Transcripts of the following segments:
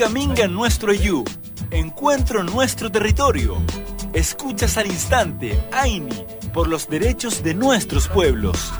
Minga nuestro yu. Encuentro nuestro territorio. Escuchas al instante, Aini, por los derechos de nuestros pueblos.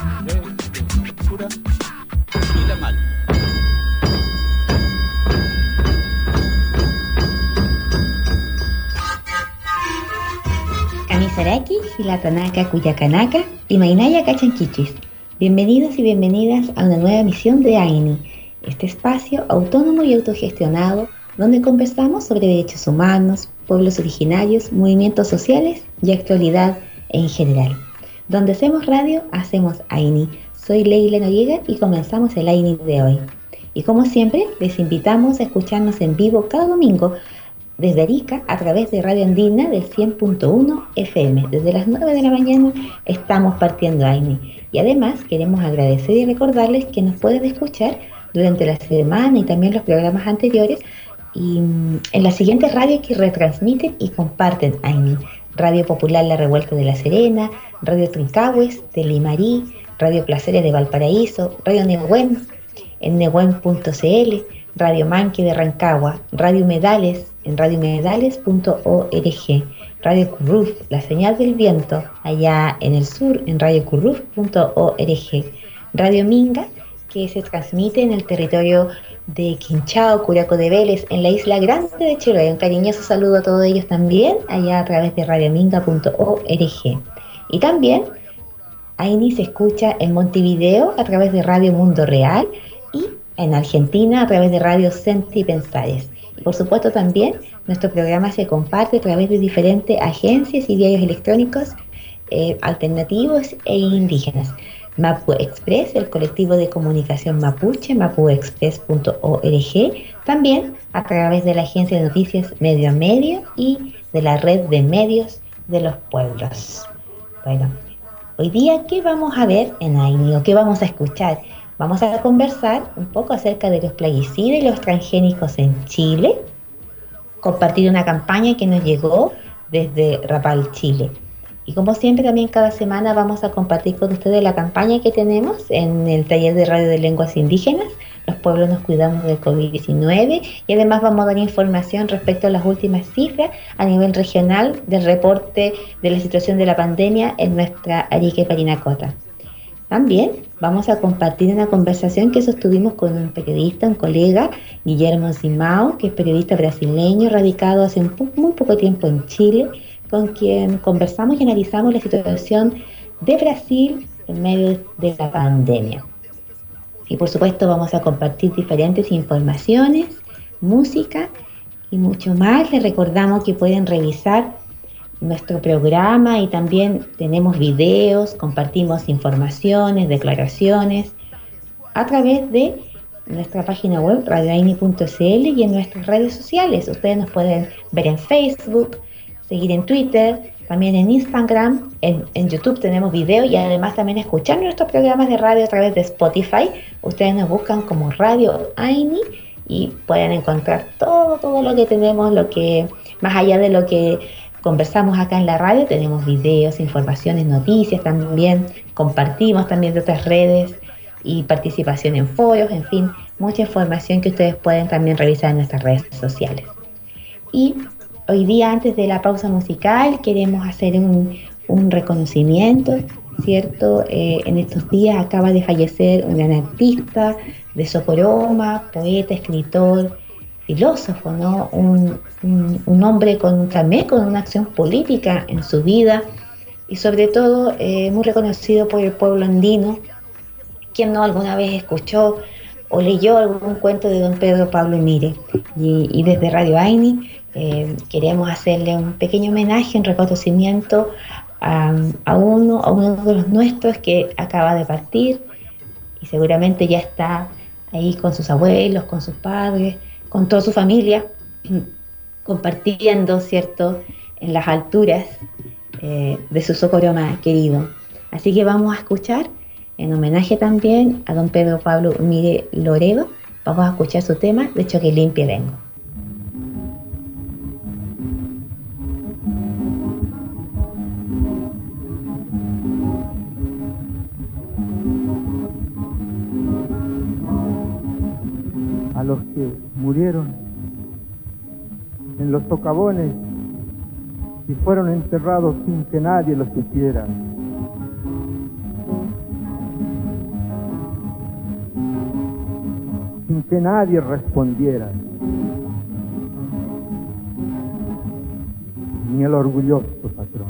Kamisaraki, Hilatanaka, Cuyacanaka y Mainaya Cachanquichis. Bienvenidos y bienvenidas a una nueva emisión de Aini, este espacio autónomo y autogestionado donde conversamos sobre derechos humanos, pueblos originarios, movimientos sociales y actualidad en general. Donde hacemos radio, hacemos Aini. Soy Leila Noriega y comenzamos el Aini de hoy. Y como siempre, les invitamos a escucharnos en vivo cada domingo desde Arica a través de Radio Andina del 100.1 FM. Desde las 9 de la mañana estamos partiendo Aini. Y además queremos agradecer y recordarles que nos pueden escuchar durante la semana y también los programas anteriores y en las siguientes radios que retransmiten y comparten Aini: Radio Popular La Revuelta de La Serena, Radio Trincahues de Limarí, Radio Placeres de Valparaíso, Radio Nehuen en nehuen.cl, Radio Manque de Rancagua, Radio Humedales en radiomedales.org, Radio Curruf, La Señal del Viento, allá en el sur, en radiocurruf.org, Radio Minga, que se transmite en el territorio de Quinchao, Curaco de Vélez, en la isla grande de Chiloé. Un cariñoso saludo a todos ellos también, allá a través de radiominga.org. Y también Aini se escucha en Montevideo a través de Radio Mundo Real y en Argentina a través de Radio Senti Pensares. Y por supuesto también nuestro programa se comparte a través de diferentes agencias y diarios electrónicos alternativos e indígenas. Mapu Express, el colectivo de comunicación mapuche, mapuexpress.org, también a través de la agencia de noticias Medio a Medio y de la red de medios de los pueblos. Bueno, hoy día, ¿qué vamos a ver en Aini o qué vamos a escuchar? Vamos a conversar un poco acerca de los plaguicidas y los transgénicos en Chile, compartir una campaña que nos llegó desde Rapal, Chile. Y como siempre, también cada semana vamos a compartir con ustedes la campaña que tenemos en el taller de radio de lenguas indígenas. Los pueblos nos cuidamos del COVID-19 y además vamos a dar información respecto a las últimas cifras a nivel regional del reporte de la situación de la pandemia en nuestra Arica y Parinacota. También vamos a compartir una conversación que sostuvimos con un periodista, un colega, Guillermo Simao, que es periodista brasileño, radicado hace muy poco tiempo en Chile, con quien conversamos y analizamos la situación de Brasil en medio de la pandemia. Y por supuesto vamos a compartir diferentes informaciones, música y mucho más. Les recordamos que pueden revisar nuestro programa y también tenemos videos, compartimos informaciones, declaraciones a través de nuestra página web radioaini.cl y en nuestras redes sociales. Ustedes nos pueden ver en Facebook, seguir en Twitter, también en Instagram, en YouTube tenemos video y además también escuchar nuestros programas de radio a través de Spotify. Ustedes nos buscan como Radio Aini y pueden encontrar todo lo que tenemos, lo que más allá de lo que conversamos acá en la radio, tenemos videos, informaciones, noticias, también compartimos también de otras redes y participación en foros, en fin, mucha información que ustedes pueden también revisar en nuestras redes sociales. Y hoy día, antes de la pausa musical, queremos hacer un reconocimiento, ¿cierto? En estos días acaba de fallecer un gran artista de Socoroma, poeta, escritor, filósofo, ¿no? Un hombre también con una acción política en su vida y sobre todo muy reconocido por el pueblo andino. Quien no alguna vez escuchó o leyó algún cuento de don Pedro Pablo Mire. Y desde Radio Aini queremos hacerle un pequeño homenaje, un reconocimiento a uno de los nuestros que acaba de partir y seguramente ya está ahí con sus abuelos, con sus padres, con toda su familia, compartiendo, ¿cierto?, en las alturas de su Socoroma querido. Así que vamos a escuchar, en homenaje también a don Pedro Pablo Mire Loredo, vamos a escuchar su tema, de hecho que limpie vengo. A los que murieron en los socavones y fueron enterrados sin que nadie los supiera. Sin que nadie respondiera, ni el orgulloso patrón.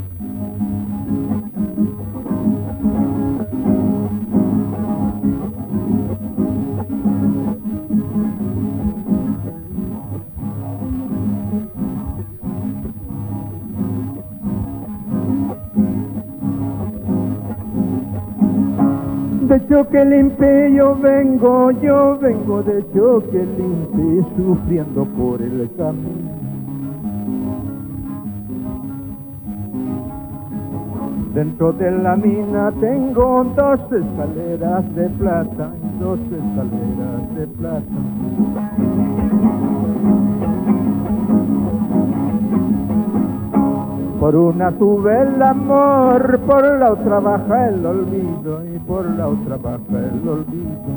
De Choquelimpe yo vengo de Choquelimpe, sufriendo por el camino. Dentro de la mina tengo 2 escaleras de plata, 2 escaleras de plata. Por una sube el amor, por la otra baja el olvido, y por la otra baja el olvido.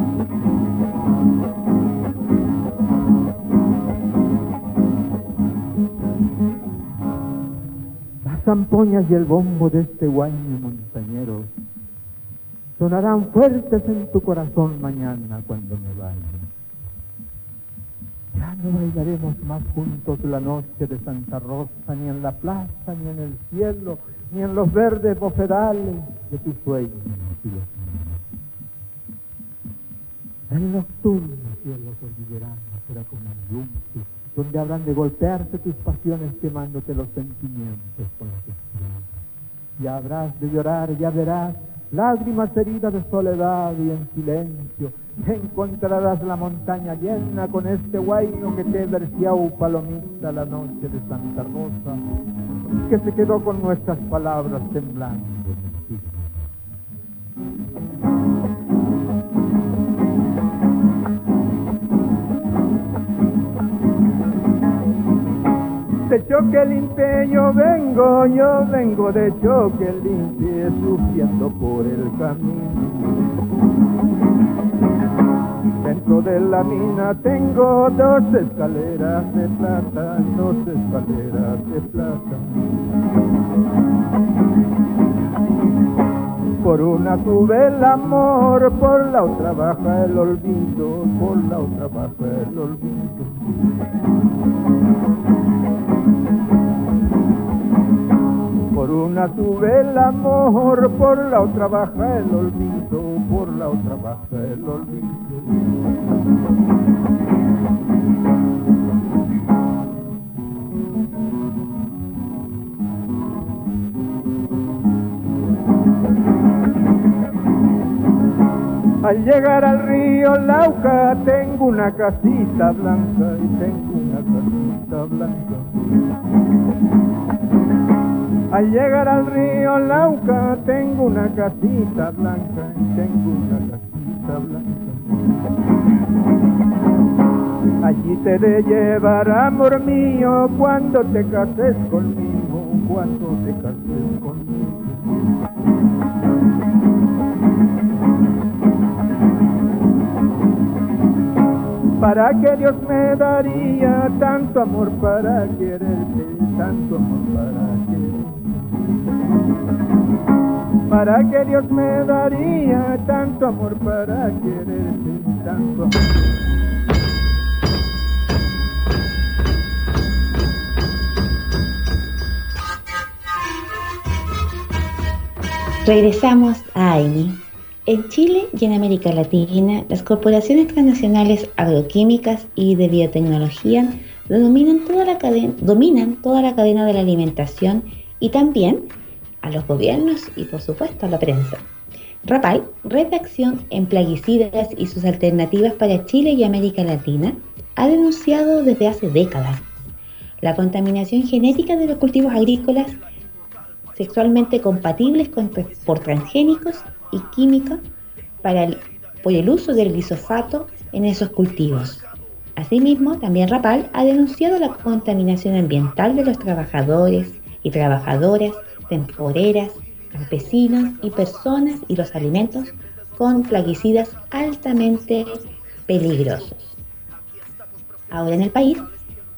Las zampoñas y el bombo de este guaño montañero sonarán fuertes en tu corazón mañana cuando me vaya. Ya no bailaremos más juntos la noche de Santa Rosa, ni en la plaza, ni en el cielo, ni en los verdes bofedales de tus sueños y los míos. El nocturno cielo cordillerano será como un yunque, donde habrán de golpearse tus pasiones quemándote los sentimientos con las estrellas. Ya habrás de llorar, ya verás lágrimas heridas de soledad y en silencio. Encontrarás la montaña llena con este guayno que te verseau palomita la noche de Santa Rosa, que se quedó con nuestras palabras temblando en el siglo. De Choquelimpe yo vengo de Choquelimpe, sufriendo por el camino. Dentro de la mina tengo 2 escaleras de plata, 2 escaleras de plata. Por una sube el amor, por la otra baja el olvido, por la otra baja el olvido. Por una sube el amor, por la otra baja el olvido, por la otra baja el olvido. Al llegar al río Lauca tengo una casita blanca y tengo una casita blanca. Al llegar al río Lauca tengo una casita blanca y tengo una casita blanca. Allí te de llevar, amor mío, cuando te cases conmigo, cuando te cases conmigo. ¿Para qué Dios me daría tanto amor para quererte, tanto amor para quererte? ¿Para qué Dios me daría tanto amor para quererte, tanto amor? Regresamos a AINI. En Chile y en América Latina, las corporaciones transnacionales agroquímicas y de biotecnología dominan toda la cadena de la alimentación y también a los gobiernos y, por supuesto, a la prensa. RAPAL, Red de Acción en Plaguicidas y sus alternativas para Chile y América Latina, ha denunciado desde hace décadas la contaminación genética de los cultivos agrícolas sexualmente compatibles por transgénicos y químicos por el uso del glifosato en esos cultivos. Asimismo, también RAPAL ha denunciado la contaminación ambiental de los trabajadores y trabajadoras, temporeras, campesinos y personas y los alimentos con plaguicidas altamente peligrosos. Ahora en el país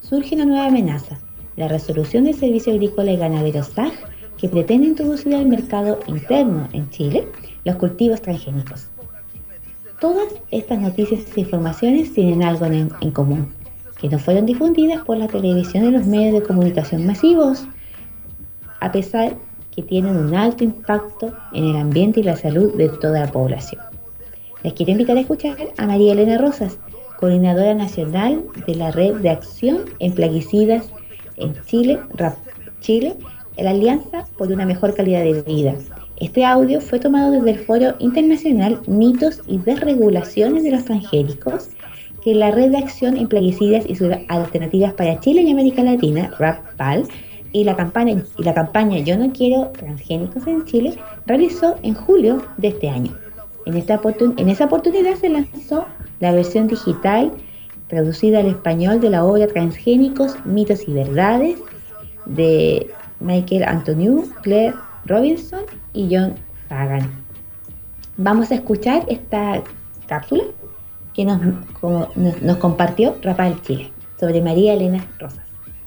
surge una nueva amenaza, la resolución del Servicio Agrícola y Ganadero SAG, que pretende introducir al mercado interno en Chile los cultivos transgénicos. Todas estas noticias e informaciones tienen algo en común, que no fueron difundidas por la televisión y los medios de comunicación masivos, a pesar que tienen un alto impacto en el ambiente y la salud de toda la población. Les quiero invitar a escuchar a María Elena Rosas, coordinadora nacional de la Red de Acción en Plaguicidas en Chile, RAP Chile, la Alianza por una Mejor Calidad de Vida. Este audio fue tomado desde el Foro Internacional Mitos y Desregulaciones de los Transgénicos, que la Red de Acción en Plaguicidas y sus Alternativas para Chile y América Latina, RAP-PAL, y la campaña Yo no quiero transgénicos en Chile, realizó en julio de este año. En esa oportunidad se lanzó la versión digital traducida al español de la obra Transgénicos, Mitos y Verdades de Michael Antoniou, Claire Robinson y John Fagan. Vamos a escuchar esta cápsula que nos compartió RAP-PAL Chile sobre María Elena Rosas.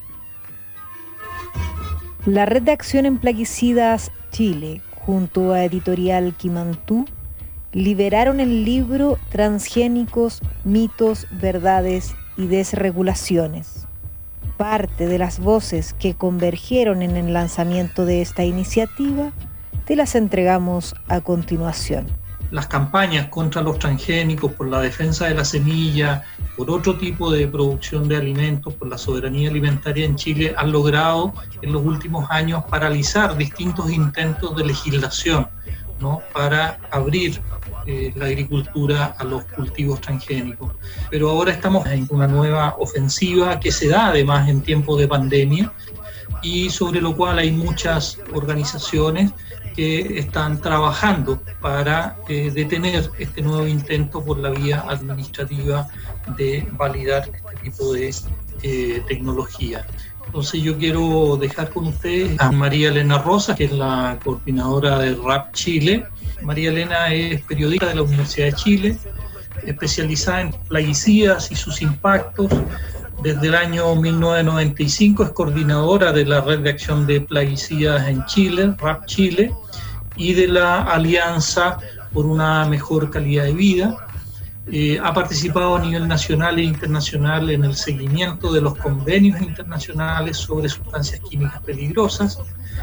La Red de Acción en Plaguicidas Chile, junto a Editorial Quimantú, liberaron el libro Transgénicos, Mitos, Verdades y Desregulaciones. Parte de las voces que convergieron en el lanzamiento de esta iniciativa te las entregamos a continuación. Las campañas contra los transgénicos, por la defensa de la semilla, por otro tipo de producción de alimentos, por la soberanía alimentaria en Chile, han logrado en los últimos años paralizar distintos intentos de legislación, ¿no?, para abrir la agricultura a los cultivos transgénicos. Pero ahora estamos en una nueva ofensiva que se da además en tiempos de pandemia y sobre lo cual hay muchas organizaciones que están trabajando para detener este nuevo intento por la vía administrativa de validar este tipo de tecnología. Entonces yo quiero dejar con ustedes a María Elena Rosas, que es la coordinadora de RAP Chile. María Elena es periodista de la Universidad de Chile, especializada en plaguicidas y sus impactos. Desde el año 1995 es coordinadora de la Red de Acción de Plaguicidas en Chile, RAP Chile, y de la Alianza por una Mejor Calidad de Vida. Ha participado a nivel nacional e internacional en el seguimiento de los convenios internacionales sobre sustancias químicas peligrosas.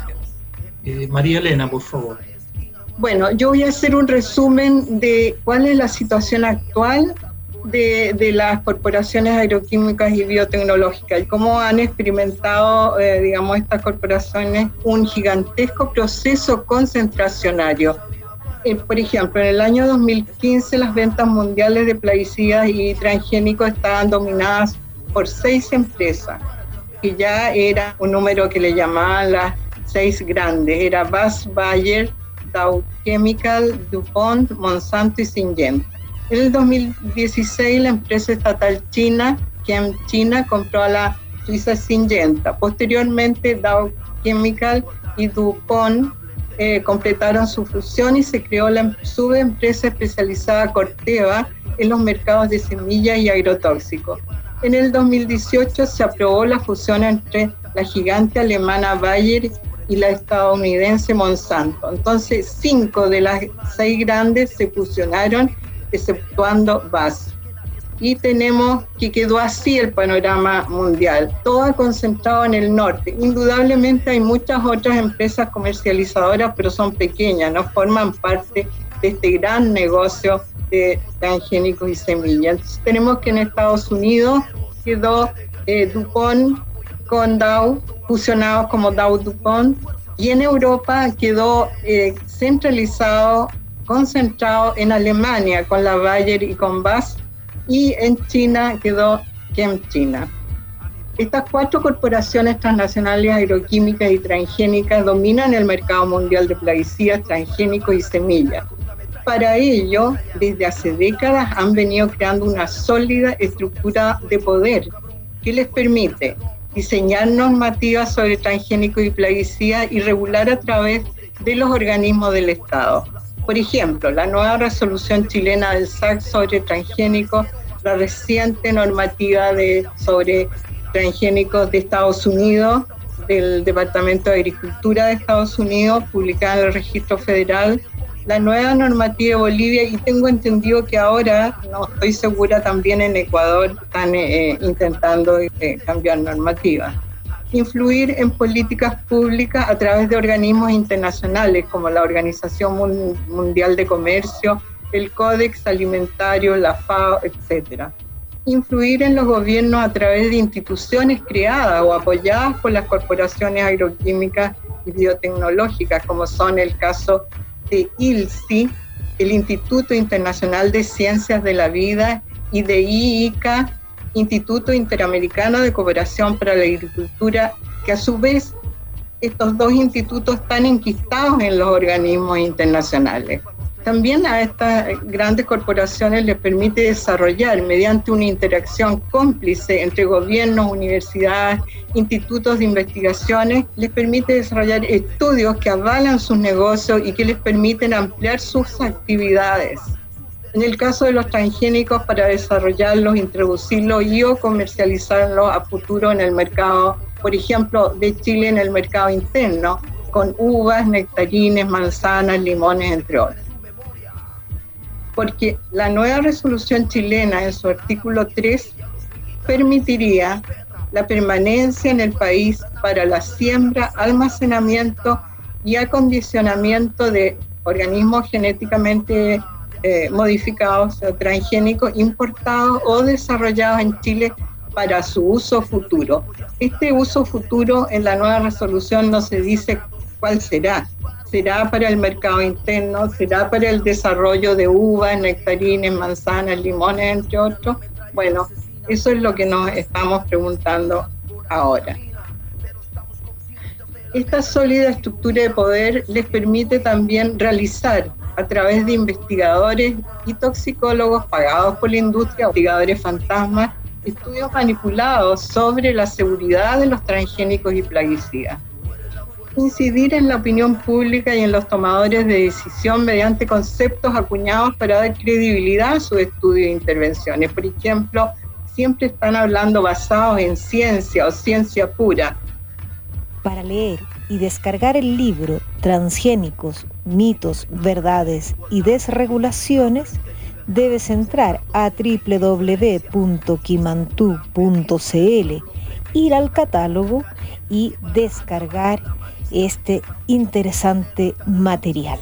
María Elena, por favor. Bueno, yo voy a hacer un resumen de cuál es la situación actual de las corporaciones agroquímicas y biotecnológicas y cómo han experimentado, estas corporaciones un gigantesco proceso concentracionario. Por ejemplo, en el año 2015 las ventas mundiales de plaguicidas y transgénicos estaban dominadas por 6 empresas, que ya era un número que le llamaban las 6 grandes, era BASF, Bayer, Dow Chemical, DuPont, Monsanto y Syngenta. En el 2016 la empresa estatal china, ChemChina, compró a la suiza Syngenta. Posteriormente Dow Chemical y DuPont completaron su fusión y se creó la subempresa especializada Corteva en los mercados de semillas y agrotóxicos. En el 2018 se aprobó la fusión entre la gigante alemana Bayer y la estadounidense Monsanto. Entonces 5 de las 6 grandes se fusionaron, exceptuando BASF. Y tenemos que quedó así el panorama mundial, todo concentrado en el norte. Indudablemente hay muchas otras empresas comercializadoras, pero son pequeñas, no forman parte de este gran negocio de transgénicos y semillas. Entonces tenemos que en Estados Unidos quedó DuPont con Dow, fusionados como Dow-DuPont, y en Europa quedó centralizado, concentrado en Alemania con la Bayer y con BASF, y en China quedó ChemChina. Estas 4 corporaciones transnacionales agroquímicas y transgénicas dominan el mercado mundial de plaguicidas, transgénicos y semillas. Para ello, desde hace décadas han venido creando una sólida estructura de poder que les permite diseñar normativas sobre transgénicos y plaguicidas y regular a través de los organismos del Estado. Por ejemplo, la nueva resolución chilena del SAC sobre transgénicos, la reciente normativa sobre transgénicos de Estados Unidos, del Departamento de Agricultura de Estados Unidos, publicada en el Registro Federal, la nueva normativa de Bolivia, y tengo entendido que ahora, no estoy segura, también en Ecuador están intentando cambiar normativa. Influir en políticas públicas a través de organismos internacionales como la Organización Mundial de Comercio, el Códex Alimentario, la FAO, etc. Influir en los gobiernos a través de instituciones creadas o apoyadas por las corporaciones agroquímicas y biotecnológicas, como son el caso de ILSI, el Instituto Internacional de Ciencias de la Vida, y de IICA, Instituto Interamericano de Cooperación para la Agricultura, que a su vez estos dos institutos están enquistados en los organismos internacionales. También a estas grandes corporaciones les permite desarrollar, mediante una interacción cómplice entre gobiernos, universidades, institutos de investigaciones, les permite desarrollar estudios que avalan sus negocios y que les permiten ampliar sus actividades. En el caso de los transgénicos, para desarrollarlos, introducirlos y o comercializarlos a futuro en el mercado, por ejemplo, de Chile en el mercado interno, con uvas, nectarines, manzanas, limones, entre otros. Porque la nueva resolución chilena, en su artículo 3, permitiría la permanencia en el país para la siembra, almacenamiento y acondicionamiento de organismos genéticamente modificados o transgénicos importados o desarrollados en Chile para su uso futuro. Este uso futuro en la nueva resolución no se dice cuál será. ¿Será para el mercado interno? ¿Será para el desarrollo de uvas, nectarines, manzanas, limones, entre otros? Bueno, eso es lo que nos estamos preguntando ahora. Esta sólida estructura de poder les permite también realizar, a través de investigadores y toxicólogos pagados por la industria, investigadores fantasmas, estudios manipulados sobre la seguridad de los transgénicos y plaguicidas. Incidir en la opinión pública y en los tomadores de decisión mediante conceptos acuñados para dar credibilidad a sus estudios e intervenciones. Por ejemplo, siempre están hablando basados en ciencia o ciencia pura. Para leer y descargar el libro Transgénicos, mitos, verdades y desregulaciones, debes entrar a www.kimantu.cl, ir al catálogo y descargar este interesante material.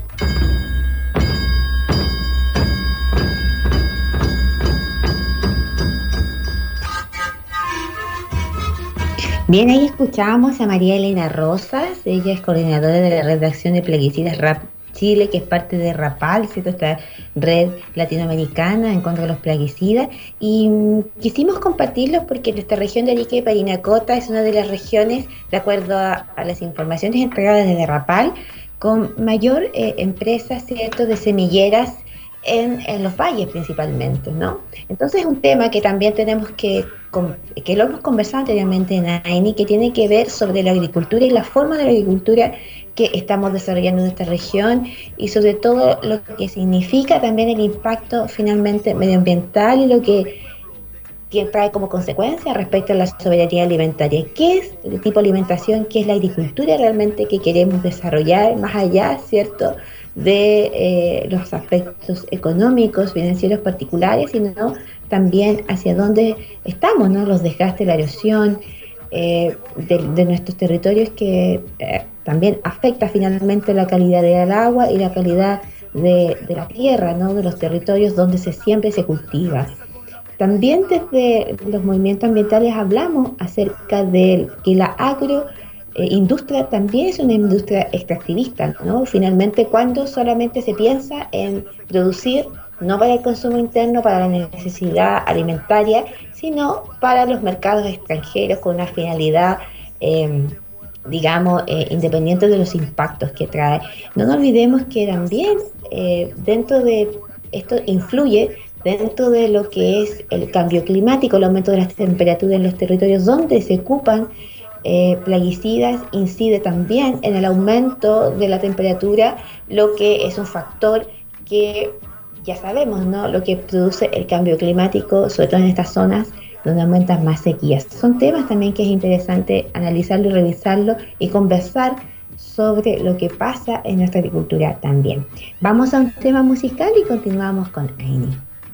Bien, ahí escuchábamos a María Elena Rosas. Ella es coordinadora de la Red de Acción de Plaguicidas RAP Chile, que es parte de RAPAL, ¿cierto? Esta red latinoamericana en contra de los plaguicidas, y quisimos compartirlos porque nuestra región de Arica y Parinacota es una de las regiones, de acuerdo a las informaciones entregadas desde RAPAL, con mayor empresas, ¿cierto?, de semilleras en los valles principalmente, ¿no? Entonces es un tema que también tenemos que lo hemos conversado anteriormente en AINI, que tiene que ver sobre la agricultura y la forma de la agricultura que estamos desarrollando en esta región, y sobre todo lo que significa también el impacto finalmente medioambiental y lo que trae como consecuencia respecto a la soberanía alimentaria. ¿Qué es el tipo de alimentación? ¿Qué es la agricultura realmente que queremos desarrollar más allá, ¿cierto?, de los aspectos económicos, financieros particulares, sino también hacia dónde estamos, ¿no? Los desgastes, la erosión de nuestros territorios, que también afecta finalmente la calidad del agua y la calidad de la tierra, ¿no?, de los territorios donde se siembra y se cultiva. También desde los movimientos ambientales hablamos acerca de que la agroindustria también es una industria extractivista, ¿no? Finalmente, cuando solamente se piensa en producir, no para el consumo interno, para la necesidad alimentaria, sino para los mercados extranjeros con una finalidad, independiente de los impactos que trae. No nos olvidemos que también dentro de esto influye dentro de lo que es el cambio climático, el aumento de las temperaturas en los territorios donde se ocupan plaguicidas, incide también en el aumento de la temperatura, lo que es un factor que ya sabemos, ¿no?, lo que produce el cambio climático, sobre todo en estas zonas donde aumentan más sequías. Son temas también que es interesante analizarlo y revisarlo y conversar sobre lo que pasa en nuestra agricultura también. Vamos a un tema musical y continuamos con Aini.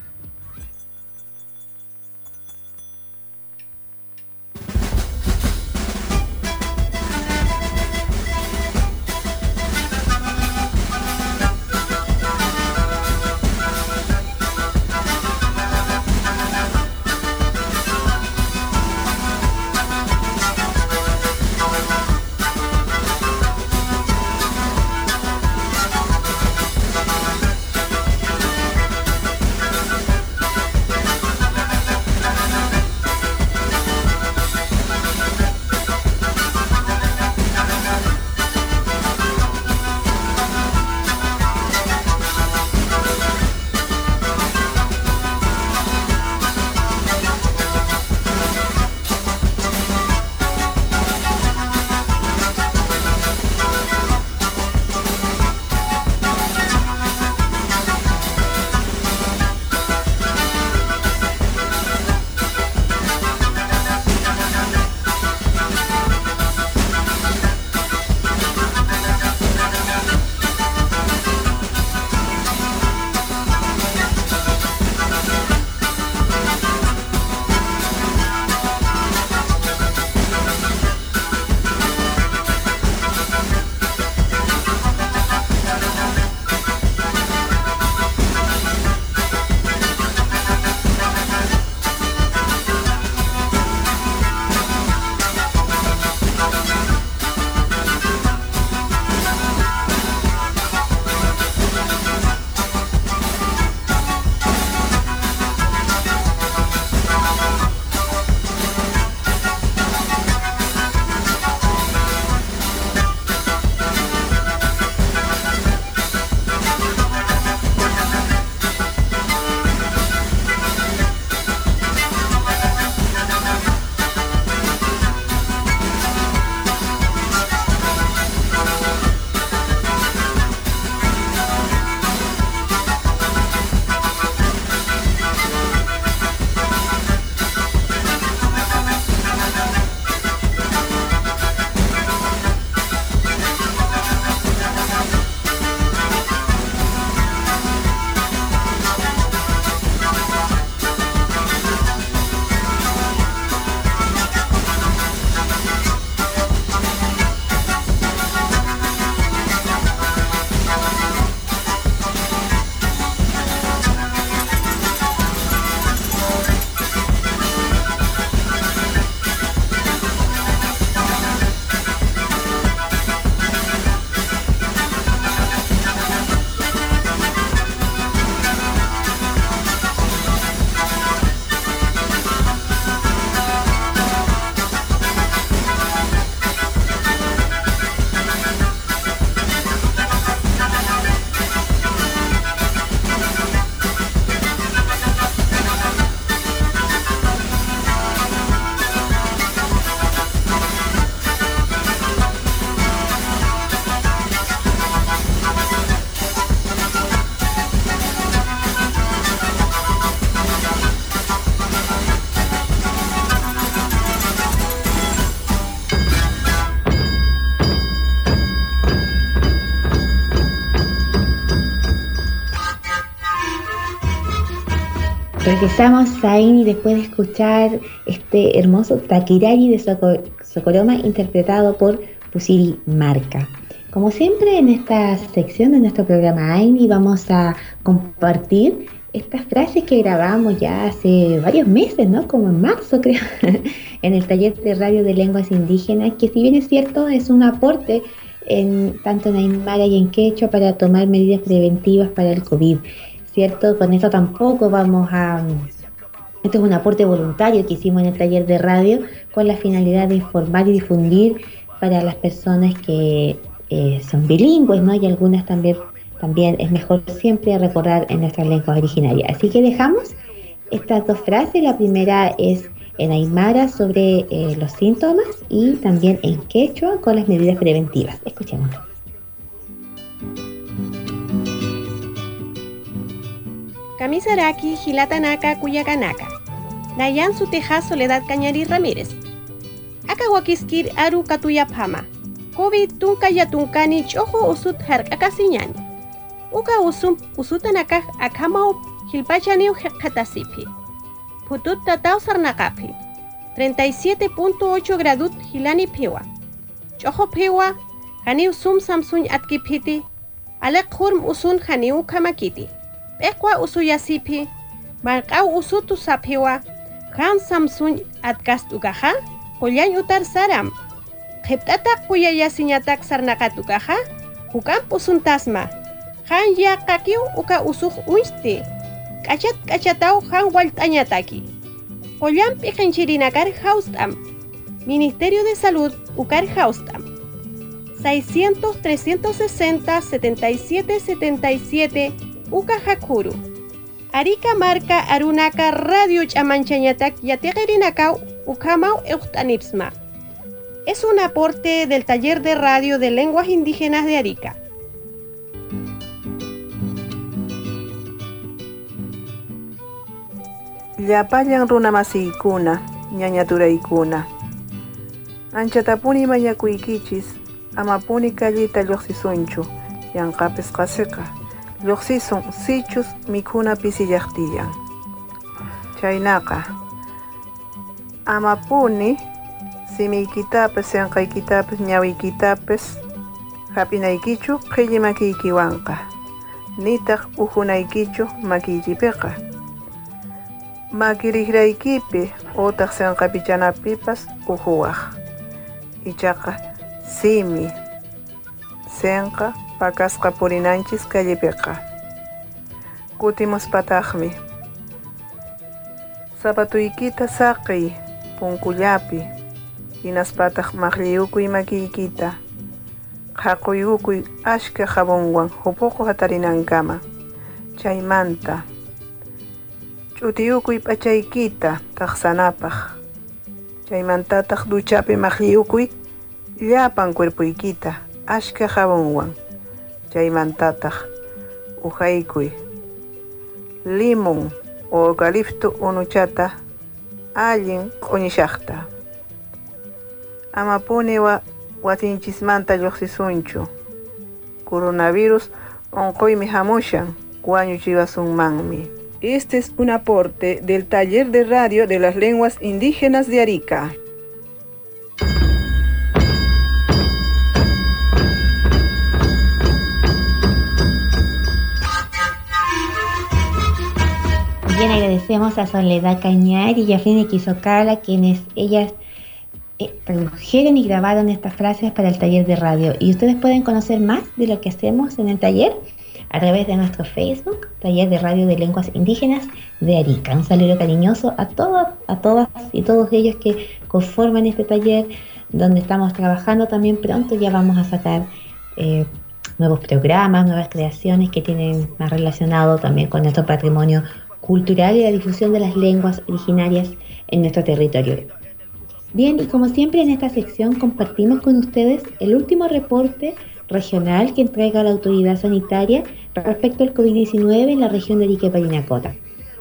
Regresamos a Aini después de escuchar este hermoso Takirari de Socoroma interpretado por Pusiri Marca. Como siempre en esta sección de nuestro programa Aini vamos a compartir estas frases que grabamos ya hace varios meses, ¿no? Como en marzo creo, en el taller de radio de lenguas indígenas, que si bien es cierto es un aporte tanto en aymara y en quechua para tomar medidas preventivas para el COVID. ¿Cierto? Con eso tampoco vamos a... Esto es un aporte voluntario que hicimos en el taller de radio con la finalidad de informar y difundir para las personas que son bilingües, ¿no? Y algunas también es mejor siempre recordar en nuestras lenguas originarias. Así que dejamos estas dos frases. La primera es en aymara sobre los síntomas y también en quechua con las medidas preventivas. Escuchémoslo. Kamisaraki hilatanaka kuyakanaka. Nayan Suteja Soledad Cañari Ramírez. Akawakiskir Aru Katuyapama. COVID tunka yatunkani chojo usut harkakasiñani. Uka usutanakaj akamao hilpachaniu katasipi. Putut tatao sarnakapi. 37.8 gradut hilani piwa. Chojo piwa, haniu sum samsun atkipiti. Alek hurm usun haniu kamakiti. Pekwa usuyasipi. Markau usutu sapiwa. Han samsun atkastukaja. Koyan utar saram. Heptatak kuyaya sinyatak sarnakatukaja. Hukam usuntasma. Han ya kakiu uka usuk uiste. Kachatau han waltañataki. Koyan pijanchirinakar haustam. Ministerio de Salud ukar haustam. 600 360 77 77 uka hakuru. Arica marca arunaka radio chamanchañatak yategerinakau ukamau eutanipsma. Es un aporte del Taller de Radio de Lenguas Indígenas de Arica. Llapayan runamasiykuna, ñañaturaykuna. Anchatapuni mañakuykichis, amapuni kallita lluqsisunchu, yanqapis qasiqa. Lluqsisun sichus mikhuna pisillaqtiyan. Chaynaqa, amapuni simiykitapis, yanqaykitapis, ñawiykitapis, hap'inaykichu qhilli makiykiwanqa. Nitaq uhunaykichu makiykipiqa. Makirikraykipi utaq sinqapichanapipas uhuwaq. Ichaqa simi, sinqa pakasqa purinanchis callepiqa. Kutimuspataqmi. Zapatuykita saqiy punkullapi. Hinaspataq maqlliyukuy makiykita. Qhaquyukuy ashka jabonwan hupuqu hatarinankama. Chaymanta. Ch'utiyukuy p'achaykita taqsanapaq. Chaymantataq duchapi maqlliyukuy llapan cuerpuykita ashka jabonwan. Chaymantataq uhaykuy limon o eucalipto unuchata allin q'uñishaqta. Amapuni wasinchismanta lluqsisunchu. Coronavirus onquymi hamushan wañuchiwasunmanmi. Este es un aporte del Taller de Radio de las Lenguas Indígenas de Arica. Bien, agradecemos a Soledad Cañari y a Fini Quisocala, quienes ellas tradujeron y grabaron estas frases para el taller de radio. Y ustedes pueden conocer más de lo que hacemos en el taller a través de nuestro Facebook, Taller de Radio de Lenguas Indígenas de Arica. Un saludo cariñoso a todas y todos ellos que conforman este taller, donde estamos trabajando también pronto. Ya vamos a sacar nuevos programas, nuevas creaciones que tienen más relacionado también con nuestro patrimonio cultural y la difusión de las lenguas originarias en nuestro territorio. Bien, y como siempre en esta sección compartimos con ustedes el último reporte regional que entrega la autoridad sanitaria respecto al COVID-19 en la región de Arica y Parinacota.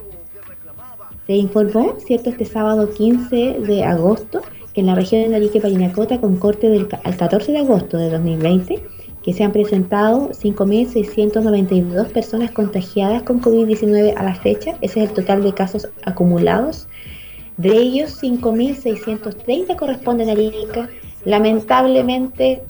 Se informó, ¿cierto?, este sábado 15 de agosto, que en la región de Arica y Parinacota, con corte al 14 de agosto de 2020, que se han presentado 5.692 personas contagiadas con COVID-19 a la fecha. Ese es el total de casos acumulados. De ellos, 5.630 corresponden a Arica. Lamentablemente,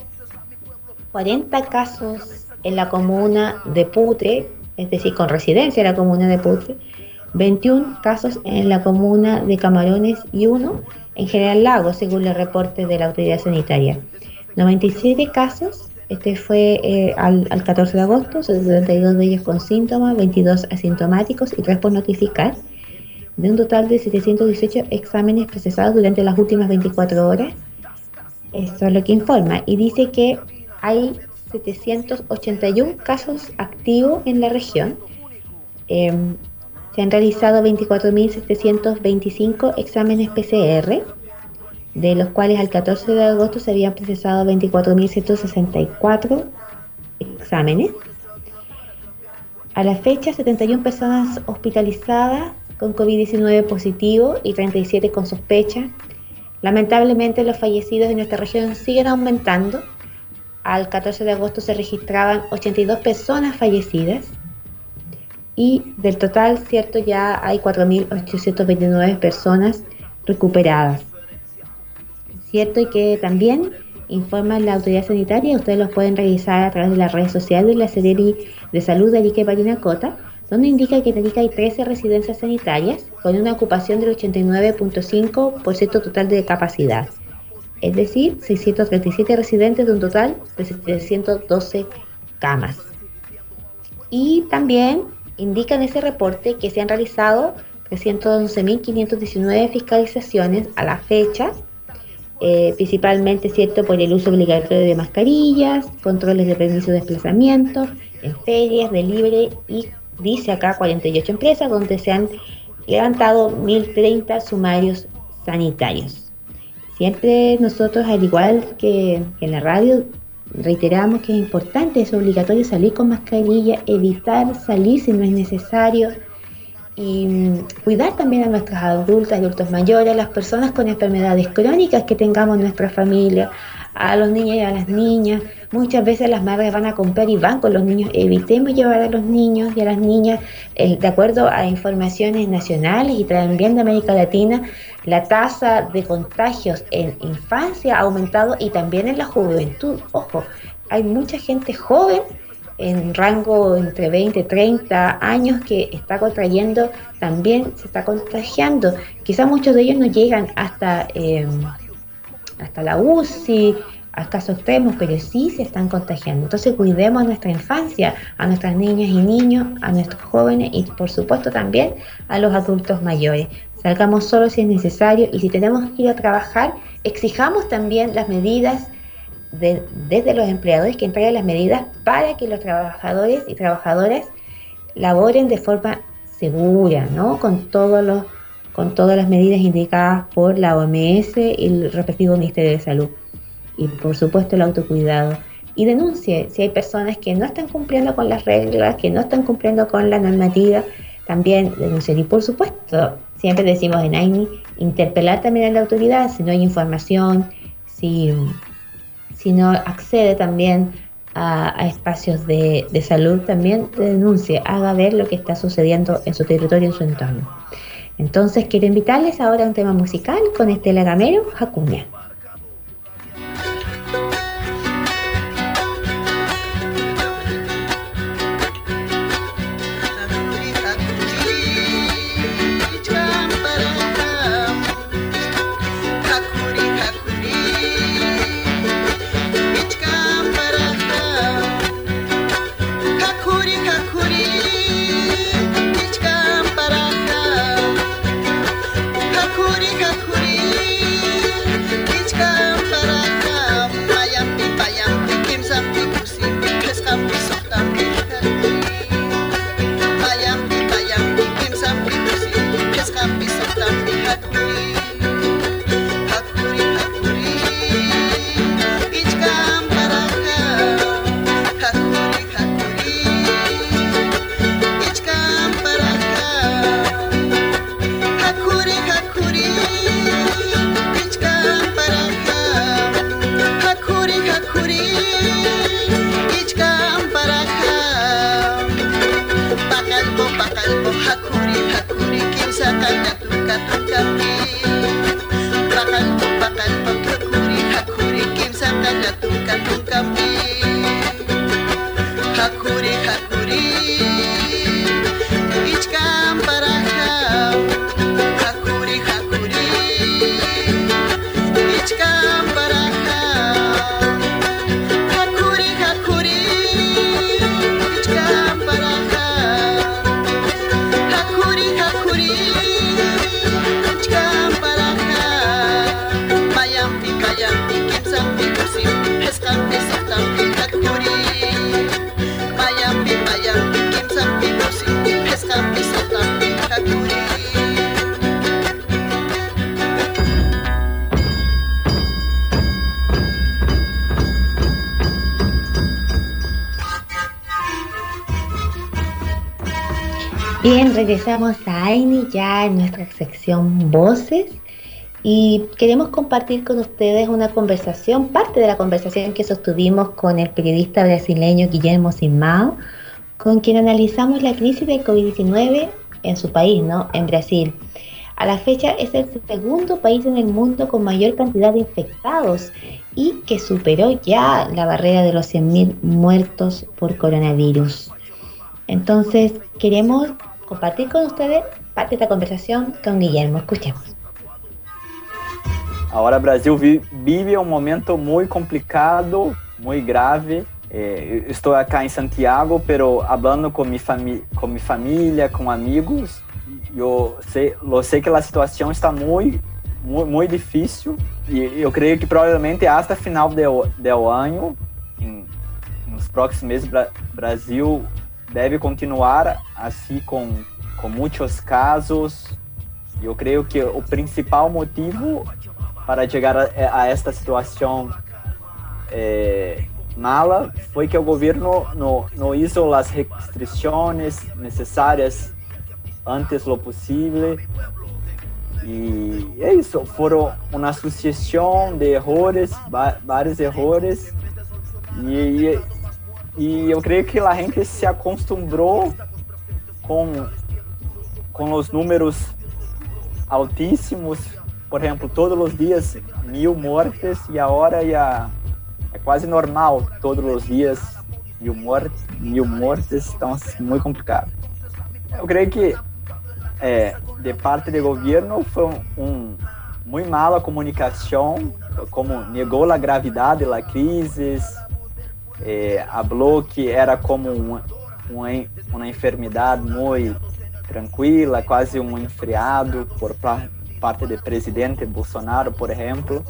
40 casos en la comuna de Putre, es decir, con residencia en la comuna de Putre, 21 casos en la comuna de Camarones y 1 en General Lago, según el reporte de la autoridad sanitaria. 97 casos, este fue al 14 de agosto, 72 de ellos con síntomas, 22 asintomáticos y 3 por notificar, de un total de 718 exámenes procesados durante las últimas 24 horas. Esto es lo que informa, y dice que hay 781 casos activos en la región. Se han realizado 24.725 exámenes PCR, de los cuales al 14 de agosto se habían procesado 24.164 exámenes. A la fecha, 71 personas hospitalizadas con COVID-19 positivo y 37 con sospecha. Lamentablemente los fallecidos en nuestra región siguen aumentando. Al 14 de agosto se registraban 82 personas fallecidas y del total, cierto, ya hay 4.829 personas recuperadas. Cierto, y que también informa la autoridad sanitaria, ustedes los pueden revisar a través de las redes sociales de la Seremi de Salud de Arica y Parinacota, donde indica que en Arica hay 13 residencias sanitarias con una ocupación del 89.5% total de capacidad, es decir, 637 residentes de un total de 712 camas. Y también indica en ese reporte que se han realizado 311.519 fiscalizaciones a la fecha, principalmente, cierto, por el uso obligatorio de mascarillas, controles de permiso de desplazamiento, en ferias, delivery y dice acá 48 empresas donde se han levantado 1.030 sumarios sanitarios. Siempre nosotros, al igual que en la radio, reiteramos que es importante, es obligatorio salir con mascarilla, evitar salir si no es necesario y cuidar también a nuestros adultos mayores, a las personas con enfermedades crónicas que tengamos en nuestra familia, a los niños y a las niñas. Muchas veces las madres van a comprar y van con los niños. Evitemos llevar a los niños y a las niñas, de acuerdo a informaciones nacionales y también de América Latina, la tasa de contagios en infancia ha aumentado y también en la juventud. Ojo, hay mucha gente joven en rango entre 20 y 30 años que está contrayendo, también se está contagiando. Quizás muchos de ellos no llegan hasta la UCI, a casos extremos, pero sí se están contagiando. Entonces cuidemos a nuestra infancia, a nuestras niñas y niños, a nuestros jóvenes y por supuesto también a los adultos mayores. Salgamos solo si es necesario y si tenemos que ir a trabajar, exijamos también las medidas desde los empleadores que entreguen las medidas para que los trabajadores y trabajadoras laboren de forma segura, ¿no? Con todas las medidas indicadas por la OMS y el respectivo Ministerio de Salud. Y por supuesto el autocuidado. Y denuncie si hay personas que no están cumpliendo con las reglas, que no están cumpliendo con la normativa, también denunciar. Y por supuesto, siempre decimos en AINI, interpelar también a la autoridad si no hay información, si no accede también a espacios de salud, también denuncie, haga ver lo que está sucediendo en su territorio, en su entorno. Entonces quiero invitarles ahora a un tema musical con Estela Gamero, Jacuña. Hakuri, hakuri, kimsa kanya tuka tuka Bien, regresamos a AINI ya en nuestra sección Voces y queremos compartir con ustedes una conversación, parte de la conversación que sostuvimos con el periodista brasileño Guillermo Simão, con quien analizamos la crisis del COVID-19 en su país, ¿no? En Brasil. A la fecha es el segundo país en el mundo con mayor cantidad de infectados y que superó ya la barrera de los 100.000 muertos por coronavirus. Entonces, queremos compartir con ustedes parte de esta conversación con Guillermo. Escuchemos. Ahora Brasil vive um momento muito complicado, muito grave. Estou acá em Santiago, pero hablando com minha família, com amigos, eu sei que a situação está muito difícil e eu creio que provavelmente até final do ano, nos próximos meses, Brasil deve continuar assim com muitos casos. Eu creio que o principal motivo para chegar a esta situação mala foi que o governo não hizo as restrições necessárias antes lo possível. E é isso, foram uma sucessão de erros, vários erros, e eu creio que a gente se acostumou com os números altíssimos. Por exemplo, todos os dias 1.000 mortes e agora já é quase normal, todos os dias 1.000 mortes, então é muito complicado. Eu creio que de parte do governo foi muito mala comunicação, como negou a gravidade da crise, falou que era como uma enfermidade muito tranquila, quase um resfriado por parte do presidente Bolsonaro, por exemplo.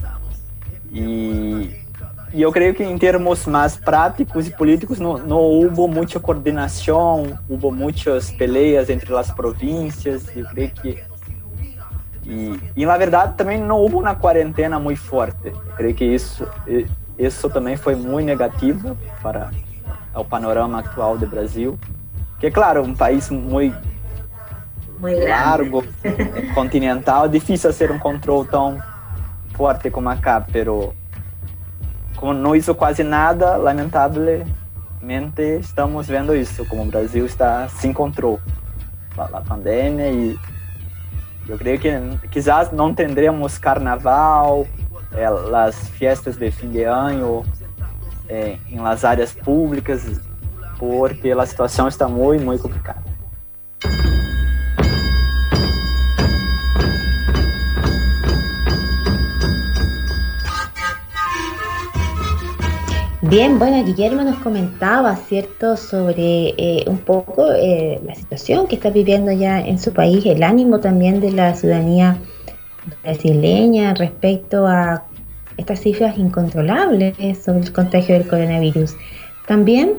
E eu creio que em termos mais práticos e políticos não houve muita coordenação, houve muitas peleas entre as províncias. Eu creio que e na verdade também não houve uma quarentena muito forte. Eu creio que isso também foi muito negativo para o panorama atual do Brasil, que é claro, um país muito largo, continental, difícil ser um controle tão forte como acá, pero como não hizo quase nada, lamentavelmente estamos vendo isso, como o Brasil está sem controle da pandemia, e eu creio que quizás não teremos carnaval, as festas de fim de ano em las áreas públicas, porque a situação está muito complicada. Bien, bueno, Guillermo nos comentaba, ¿cierto?, sobre un poco la situación que está viviendo ya en su país, el ánimo también de la ciudadanía brasileña respecto a estas cifras incontrolables sobre el contagio del coronavirus. También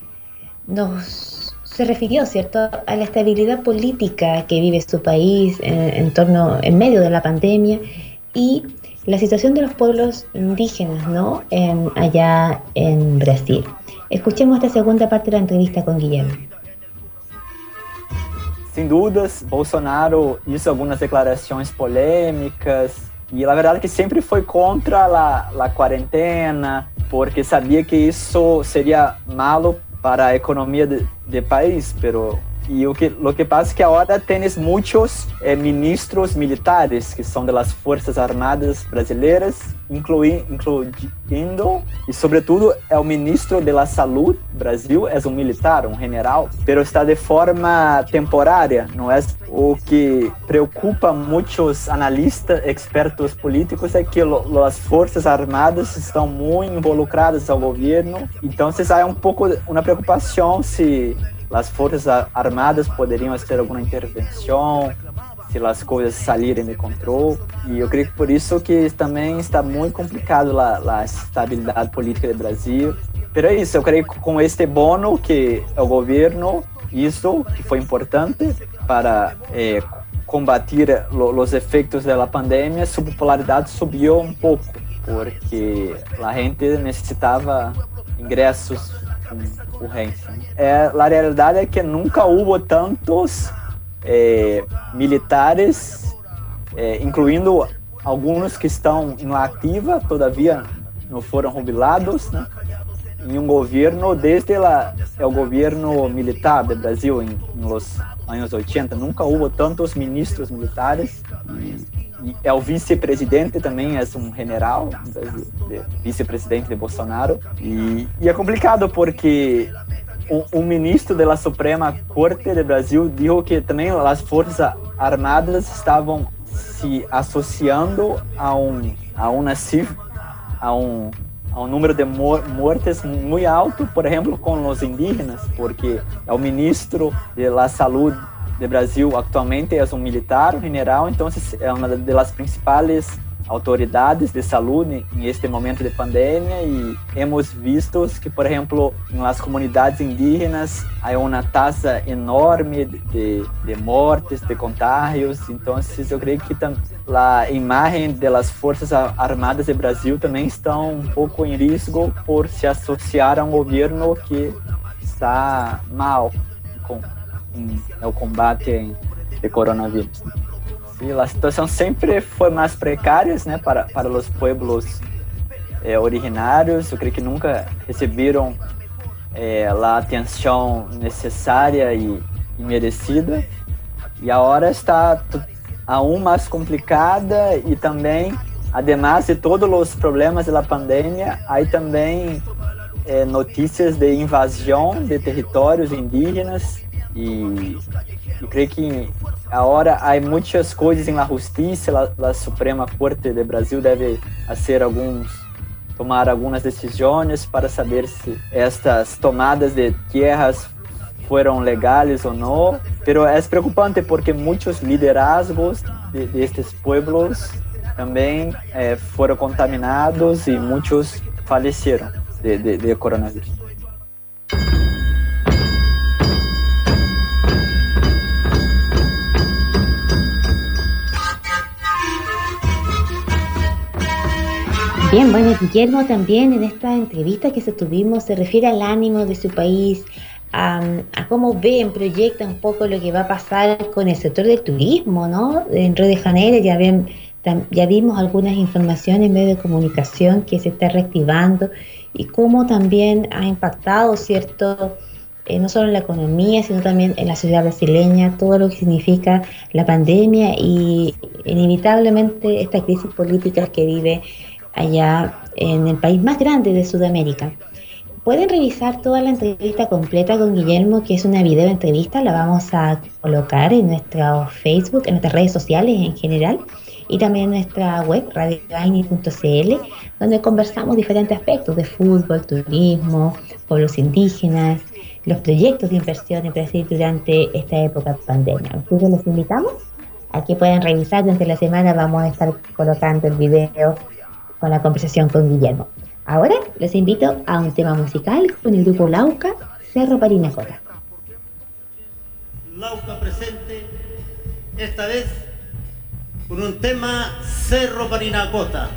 se refirió, ¿cierto?, a la estabilidad política que vive su país en medio de la pandemia y la situación de los pueblos indígenas, ¿no?, allá en Brasil. Escuchemos esta segunda parte de la entrevista con Guillermo. Sem dúvidas, Bolsonaro hizo algumas declarações polêmicas e a verdade é que sempre foi contra a quarentena, porque sabia que isso seria malo para a economia do país, lo que pasa es que ahora tienes muchos ministros militares que son de las Fuerzas Armadas brasileiras, incluyendo y sobre todo el ministro de la Salud. Brasil es un militar, un general, pero está de forma temporária, no es o que preocupa muchos analistas, expertos políticos, es que las Fuerzas Armadas están muy involucradas al gobierno, entonces hay un poco una preocupación si as Forças Armadas poderiam ter alguma intervenção, se as coisas saírem de controle. E eu creio que por isso que também está muito complicado a estabilidade política do Brasil. Mas é isso, eu creio que com este bono que o governo hizo, que foi importante para combater os efeitos da pandemia, sua popularidade subiu um pouco, porque a gente necessitava ingressos urgência. A realidade é que nunca houve tantos militares, incluindo alguns que estão em ativa, todavia não foram jubilados, né? Em um governo, desde o governo militar do Brasil, nos anos 80, nunca houve tantos ministros militares. E o vice-presidente também é um general, vice-presidente de Bolsonaro. E é complicado porque um ministro da Suprema Corte do Brasil disse que também as Forças Armadas estavam se associando a um número de mortes muito alto, por exemplo, com os indígenas, porque o ministro da Saúde do Brasil atualmente é um militar, um general, então é uma das principais autoridades de saúde em este momento de pandemia, e hemos visto que, por exemplo, nas comunidades indígenas há uma taxa enorme de mortes, de contágios. Então, eu creio que a imagem das Forças Armadas do Brasil também está um pouco em risco por se associar a um governo que está mal com o combate de coronavírus. E a situação sempre foi mais precária, né, para os pueblos originários. Eu creio que nunca receberam a atenção necessária e merecida. E agora está aún mais complicada, e também, además de todos os problemas da pandemia, há também notícias de invasão de territórios indígenas. E eu creio que agora há muitas coisas na justiça. A Suprema Corte do Brasil deve tomar algumas decisões para saber se estas tomadas de terras foram legais ou não. Mas é preocupante porque muitos liderazgos destes pueblos também foram contaminados e muitos faleceram de coronavírus. Bien, bueno, Guillermo también en esta entrevista que tuvimos se refiere al ánimo de su país, a cómo ven, proyecta un poco lo que va a pasar con el sector del turismo, ¿no? En Río de Janeiro ya vimos algunas informaciones en medios de comunicación que se está reactivando, y cómo también ha impactado, ¿cierto?, no solo en la economía, sino también en la sociedad brasileña, todo lo que significa la pandemia y inevitablemente esta crisis política que vive allá en el país más grande de Sudamérica. Pueden revisar toda la entrevista completa con Guillermo, que es una video entrevista, la vamos a colocar en nuestro Facebook, en nuestras redes sociales en general, y también en nuestra web, radioaini.cl, donde conversamos diferentes aspectos de fútbol, turismo, pueblos indígenas, los proyectos de inversión en Brasil durante esta época de pandemia. Entonces los invitamos a que puedan revisar. Durante la semana vamos a estar colocando el video con la conversación con Guillermo. Ahora los invito a un tema musical con el grupo Lauca, Cerro Parinacota. Lauca presente, esta vez con un tema Cerro Parinacota.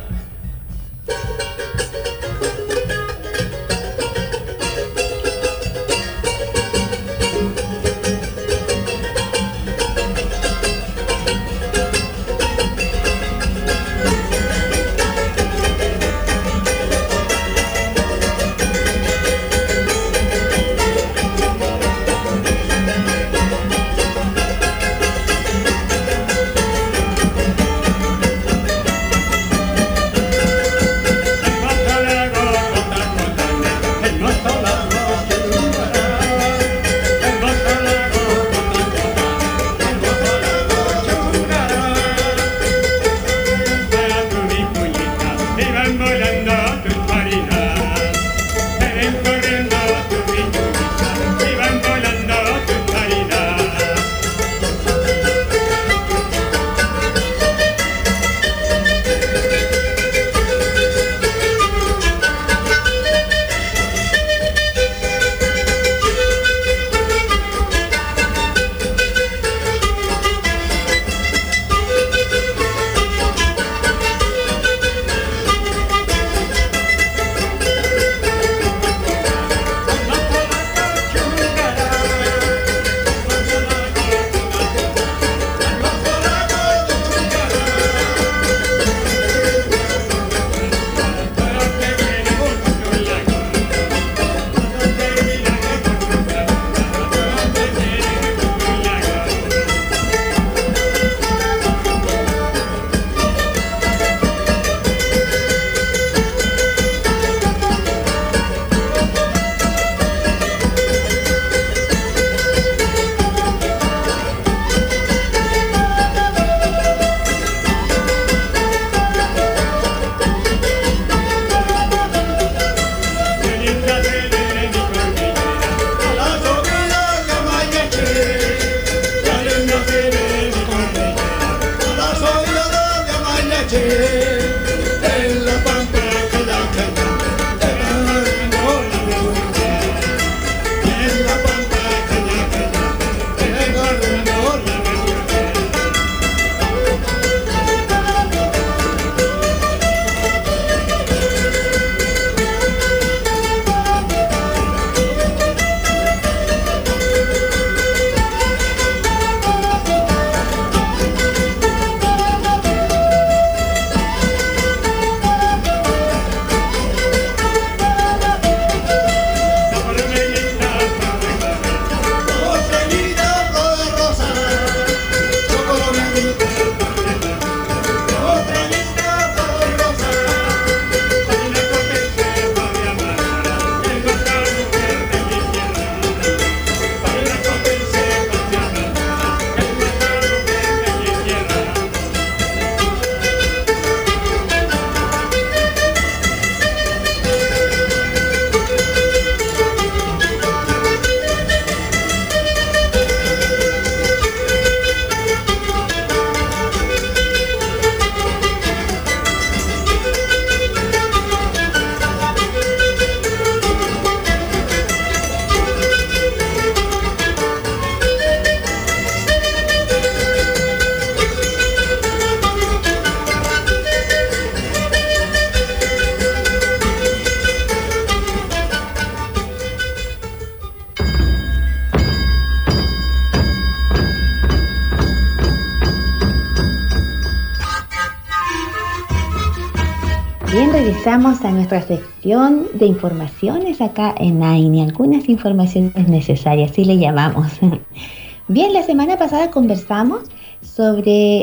Bien, regresamos a nuestra sección de informaciones acá en AINI, algunas informaciones necesarias, así le llamamos. Bien, la semana pasada conversamos sobre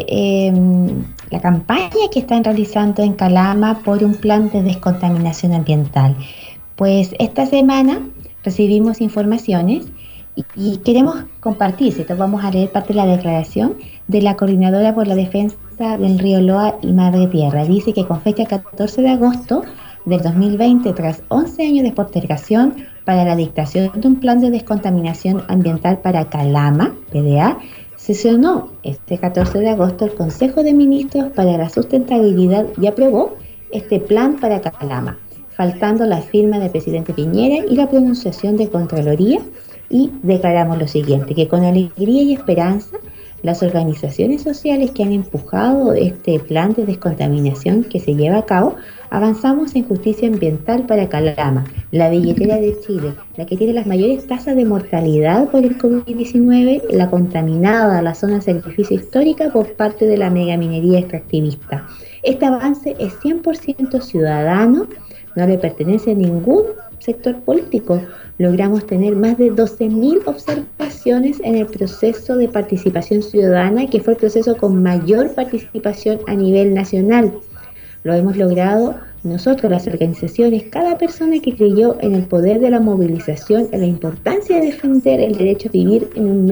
la campaña que están realizando en Calama por un plan de descontaminación ambiental. Pues esta semana recibimos informaciones y queremos compartir, vamos a leer parte de la declaración de la Coordinadora por la Defensa del Río Loa y Madre Tierra. Dice que con fecha 14 de agosto del 2020, tras 11 años de postergación para la dictación de un plan de descontaminación ambiental para Calama, PDA, sesionó este 14 de agosto el Consejo de Ministros para la Sustentabilidad y aprobó este plan para Calama, faltando la firma del presidente Piñera y la pronunciación de Contraloría, y declaramos lo siguiente, que con alegría y esperanza las organizaciones sociales que han empujado este plan de descontaminación que se lleva a cabo, avanzamos en justicia ambiental para Calama, la billetera de Chile, la que tiene las mayores tasas de mortalidad por el COVID-19, la contaminada, la zona de sacrificio histórica por parte de la megaminería extractivista. Este avance es 100% ciudadano, no le pertenece a ningún sector político. Logramos tener más de 12.000 observaciones en el proceso de participación ciudadana, que fue el proceso con mayor participación a nivel nacional. Lo hemos logrado nosotros, las organizaciones, cada persona que creyó en el poder de la movilización, en la importancia de defender el derecho a vivir en un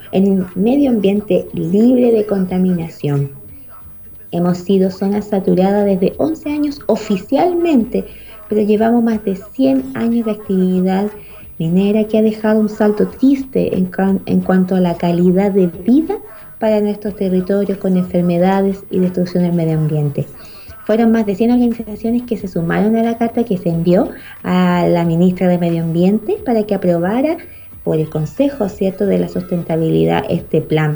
medio ambiente libre de contaminación. Hemos sido zona saturada desde 11 años oficialmente, pero llevamos más de 100 años de actividad minera que ha dejado un salto triste en cuanto a la calidad de vida para nuestros territorios, con enfermedades y destrucción del medio ambiente. Fueron más de 100 organizaciones que se sumaron a la carta que se envió a la ministra de Medio Ambiente para que aprobara por el Consejo, ¿cierto?, de la Sustentabilidad este plan.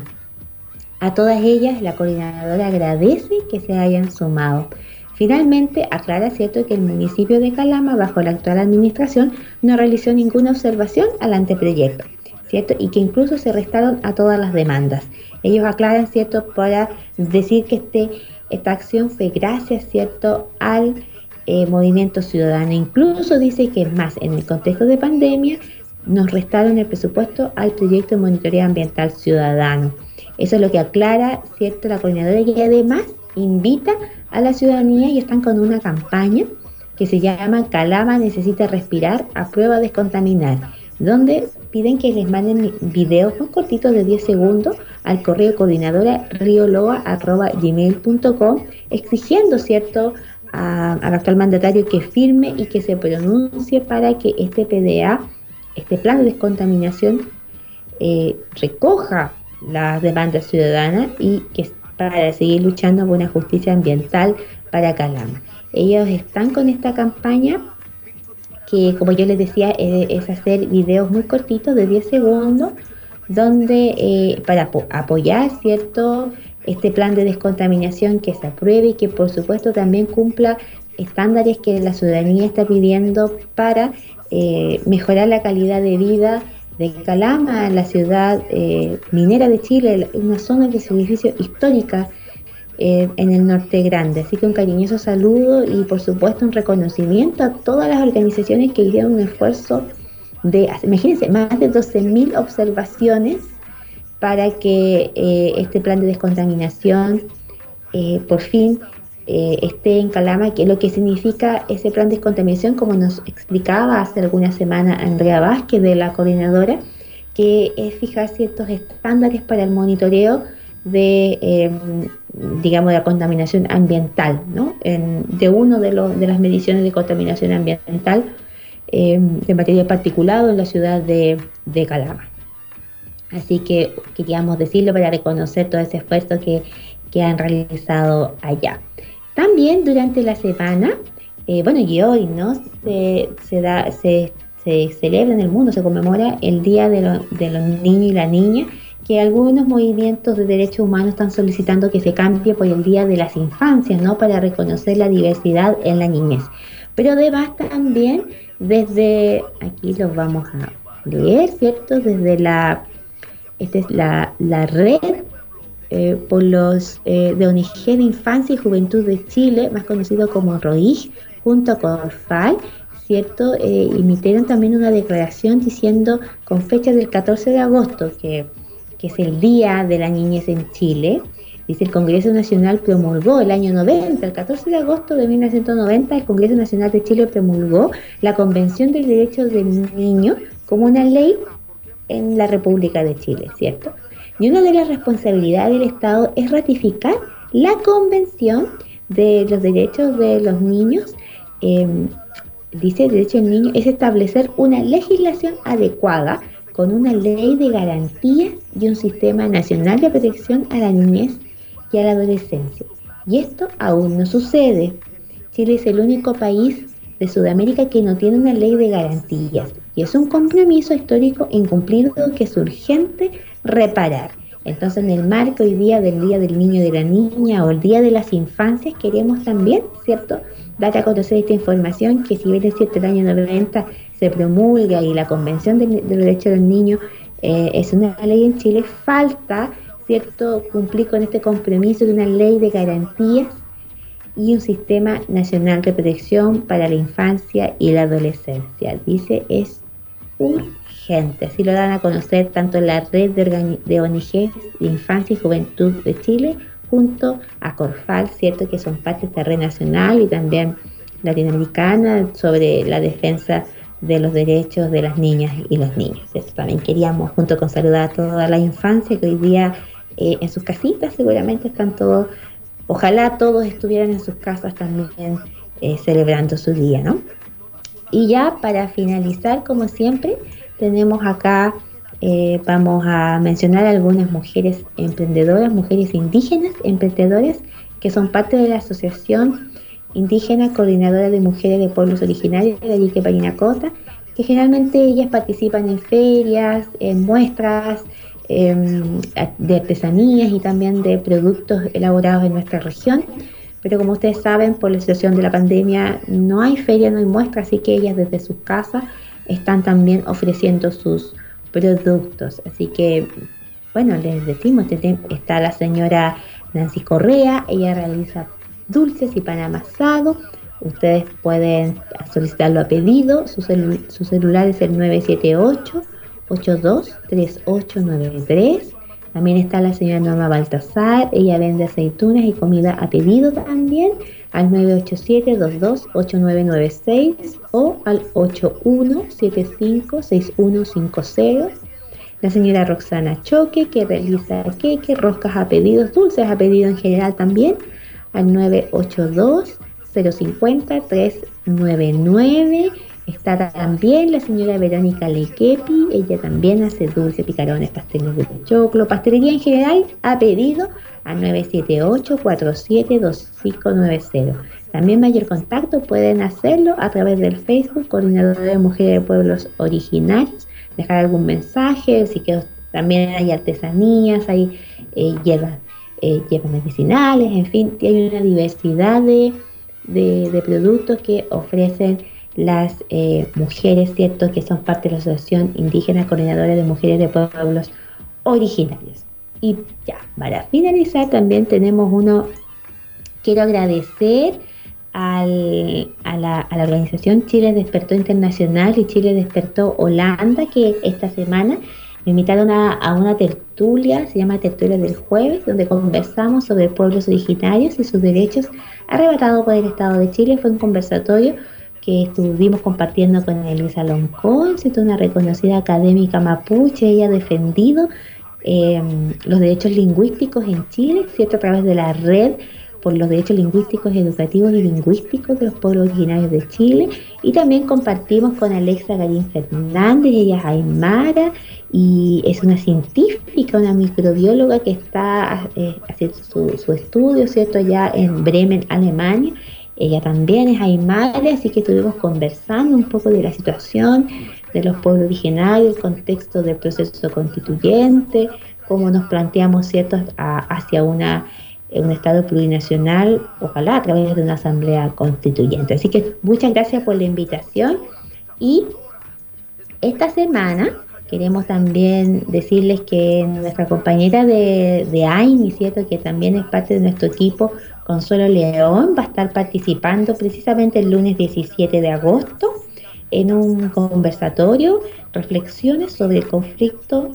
A todas ellas, la coordinadora agradece que se hayan sumado. Finalmente, aclara, ¿cierto?, que el municipio de Calama, bajo la actual administración, no realizó ninguna observación al anteproyecto, ¿cierto?, y que incluso se restaron a todas las demandas. Ellos aclaran, ¿cierto?, para decir que esta acción fue gracias, ¿cierto?, al movimiento ciudadano. Incluso dice que más, en el contexto de pandemia, nos restaron el presupuesto al proyecto de monitoreo ambiental ciudadano. Eso es lo que aclara, ¿cierto?, la coordinadora, y además invita a la ciudadanía, y están con una campaña que se llama Calama necesita respirar, aprueba descontaminar, donde piden que les manden videos muy cortitos de 10 segundos al correo coordinadora rioloa@gmail.com, exigiendo, ¿cierto?, al actual mandatario que firme y que se pronuncie para que este PDA, este plan de descontaminación, recoja las demandas ciudadanas y que para seguir luchando por una justicia ambiental para Calama. Ellos están con esta campaña que, como yo les decía, es hacer videos muy cortitos de 10 segundos donde para apoyar, ¿cierto?, este plan de descontaminación, que se apruebe y que por supuesto también cumpla estándares que la ciudadanía está pidiendo para mejorar la calidad de vida de Calama, la ciudad minera de Chile, una zona de servicio histórica en el norte grande. Así que un cariñoso saludo y por supuesto un reconocimiento a todas las organizaciones que hicieron un esfuerzo de, imagínense, más de 12.000 observaciones para que este plan de descontaminación por fin esté en Calama, que lo que significa ese plan de descontaminación, como nos explicaba hace algunas semanas Andrea Vázquez de la coordinadora, que es fijar ciertos estándares para el monitoreo de, digamos, la contaminación ambiental, ¿no? De uno de las mediciones de contaminación ambiental de materia particulada en la ciudad de Calama. Así que queríamos decirlo para reconocer todo ese esfuerzo que han realizado allá. También durante la semana, y hoy, ¿no?, se celebra en el mundo, se conmemora el Día de los Niños y la Niña, que algunos movimientos de derechos humanos están solicitando que se cambie por el Día de las Infancias, ¿no?, para reconocer la diversidad en la niñez. Pero además también desde, aquí los vamos a leer, ¿cierto?, desde esta es la red por los de ONG de Infancia y Juventud de Chile, más conocido como ROIG, junto a Corfal, ¿cierto? Emitieron también una declaración diciendo, con fecha del 14 de agosto, que es el Día de la Niñez en Chile. Dice: el Congreso Nacional promulgó el año 90, el 14 de agosto de 1990, el Congreso Nacional de Chile promulgó la Convención del Derecho del Niño como una ley en la República de Chile, ¿cierto? Y una de las responsabilidades del Estado es ratificar la Convención de los Derechos de los Niños. Dice: el derecho del niño es establecer una legislación adecuada con una ley de garantías y un sistema nacional de protección a la niñez y a la adolescencia. Y esto aún no sucede. Chile es el único país de Sudamérica que no tiene una ley de garantías, y es un compromiso histórico incumplido que es urgente reparar. Entonces, en el marco hoy día del Día del Niño y de la Niña o el Día de las Infancias, queremos también, ¿cierto?, dar a conocer esta información, que si bien es cierto, el año 90 se promulga y la Convención de los Derechos del Niño es una ley en Chile, falta, ¿cierto?, cumplir con este compromiso de una ley de garantías y un sistema nacional de protección para la infancia y la adolescencia. Dice, es urgente. Así lo dan a conocer tanto la red de ONG de Infancia y Juventud de Chile junto a Corfal, ¿cierto?, que son parte de esta red nacional y también latinoamericana sobre la defensa de los derechos de las niñas y los niños. Eso también queríamos, junto con saludar a toda la infancia que hoy día en sus casitas seguramente están todos, ojalá todos estuvieran en sus casas también celebrando su día, ¿no? Y ya para finalizar, como siempre, tenemos acá, vamos a mencionar algunas mujeres emprendedoras, mujeres indígenas emprendedoras, que son parte de la Asociación Indígena Coordinadora de Mujeres de Pueblos Originarios de Arique Parinacota, que generalmente ellas participan en ferias, en muestras de artesanías y también de productos elaborados en nuestra región. Pero como ustedes saben, por la situación de la pandemia no hay feria, no hay muestra, así que ellas desde sus casas están también ofreciendo sus productos. Así que, bueno, les decimos, está la señora Nancy Correa, ella realiza dulces y pan amasado. Ustedes pueden solicitarlo a pedido. Su celular es el 978-823893. También está la señora Norma Baltasar, ella vende aceitunas y comida a pedido también, al 987-228996 o al 8175-6150. La señora Roxana Choque, que realiza queques, roscas a pedidos, dulces a pedido en general también, al 982-050-399. Está también la señora Verónica Lequepi, ella también hace dulces, picarones, pasteles de choclo, pastelería en general, a pedido a 978-472590. También mayor contacto pueden hacerlo a través del Facebook Coordinadora de Mujeres de Pueblos Originarios, dejar algún mensaje, si que también hay artesanías, hay hierbas medicinales, en fin, hay una diversidad de productos que ofrecen las mujeres, ¿cierto?, que son parte de la Asociación Indígena Coordinadora de Mujeres de Pueblos Originarios. Y ya, para finalizar también quiero agradecer a la organización Chile Despertó Internacional y Chile Despertó Holanda, que esta semana me invitaron a una tertulia, se llama Tertulia del Jueves, donde conversamos sobre pueblos originarios y sus derechos arrebatados por el Estado de Chile. Fue un conversatorio que estuvimos compartiendo con Elisa Loncón, una reconocida académica mapuche. Ella ha defendido los derechos lingüísticos en Chile, ¿cierto?, a través de la red por los derechos lingüísticos, educativos y lingüísticos de los pueblos originarios de Chile. Y también compartimos con Alexa Garín Fernández, ella es aymara y es una científica, una microbióloga que está haciendo su estudio, ¿cierto?, allá en Bremen, Alemania. Ella también es aymara, así que estuvimos conversando un poco de la situación de los pueblos originarios, el contexto del proceso constituyente, cómo nos planteamos, ¿cierto?, hacia un Estado plurinacional, ojalá a través de una asamblea constituyente. Así que muchas gracias por la invitación. Y esta semana queremos también decirles que nuestra compañera de AINI, ¿cierto?, que también es parte de nuestro equipo, Consuelo León, va a estar participando precisamente el lunes 17 de agosto en un conversatorio, reflexiones sobre el conflicto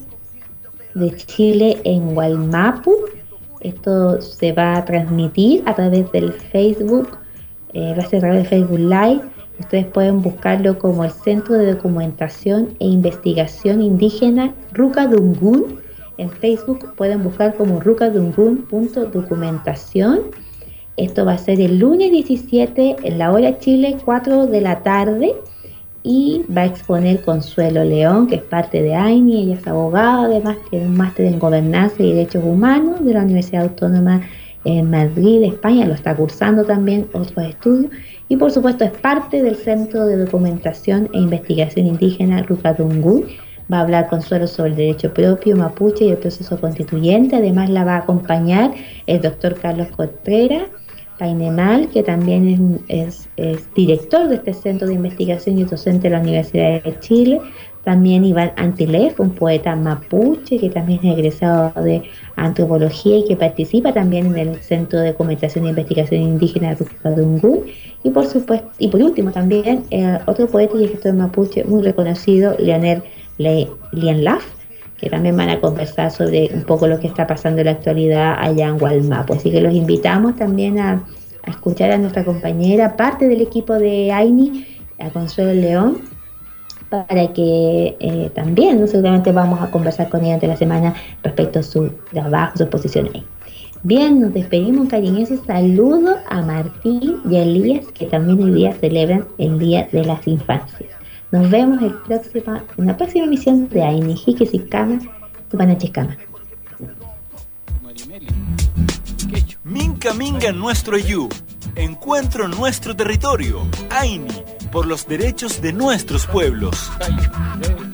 de Chile en Wallmapu. Esto se va a transmitir a través del Facebook, va a ser a través de Facebook Live. Ustedes pueden buscarlo como el Centro de Documentación e Investigación Indígena Rucadungún. En Facebook pueden buscar como rucadungún.documentación. Esto va a ser el lunes 17 en la hora Chile, 4 de la tarde. Y va a exponer Consuelo León, que es parte de AINI. Ella es abogada, además tiene un máster en Gobernanza y Derechos Humanos de la Universidad Autónoma en Madrid, España. Lo está cursando también otros estudios. Y por supuesto es parte del Centro de Documentación e Investigación Indígena Rucadungún. Va a hablar Consuelo sobre el derecho propio mapuche y el proceso constituyente. Además la va a acompañar el doctor Carlos Contreras Painemal, que también es director de este centro de investigación y docente de la Universidad de Chile. También Iván Antilef, un poeta mapuche que también es egresado de antropología y que participa también en el Centro de Documentación e Investigación Indígena Rucadungún. Y por supuesto, y por último también otro poeta y escritor mapuche muy reconocido, Leonel Lienlaf, que también van a conversar sobre un poco lo que está pasando en la actualidad allá en Wallmapu. Así que los invitamos también a escuchar a nuestra compañera, parte del equipo de AINI, a Consuelo León, para que también, seguramente vamos a conversar con ella durante la semana respecto a su trabajo, su exposición ahí. Bien, nos despedimos, un cariñoso saludo a Martín y a Elías, que también hoy día celebran el Día de las Infancias. Nos vemos en la próxima emisión de AINI Hikisikama, Tupanachikama. Minca Minga nuestro Yu, encuentro en nuestro territorio, AINI, por los derechos de nuestros pueblos.